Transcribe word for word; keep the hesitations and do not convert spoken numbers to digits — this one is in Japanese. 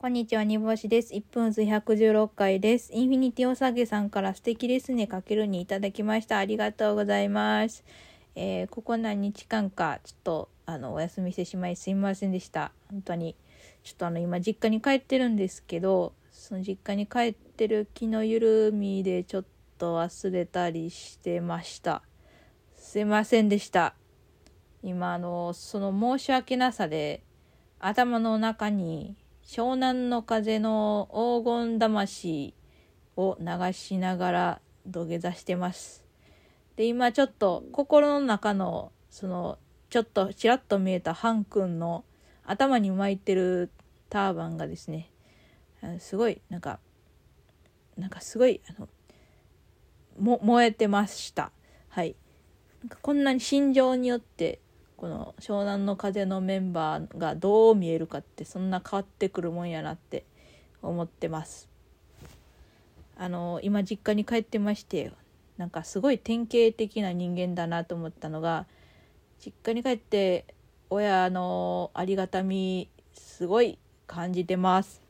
こんにちは、煮干しです。いっぷんずひゃくじゅうろっかいです。インフィニティおさげさんから素敵ですねかけるにいただきました。ありがとうございます。えー、ここ何日間かちょっとあのお休みしてしまいすみませんでした。本当にちょっとあの今実家に帰ってるんですけど、その実家に帰ってる気の緩みでちょっと忘れたりしてました。すいませんでした。今あのその申し訳なさで頭の中に湘南の風の黄金魂を流しながら土下座してます。で今ちょっと心の中のそのちょっとちらっと見えたハン君の頭に巻いてるターバンがですね、すごいなんかなんかすごいあのも燃えてました。はい。なんかこんなに心情によってこの湘南の風のメンバーがどう見えるかってそんな変わってくるもんやなって思ってます。あの今実家に帰ってまして、なんかすごい典型的な人間だなと思ったのが、実家に帰って親のありがたみすごい感じてます。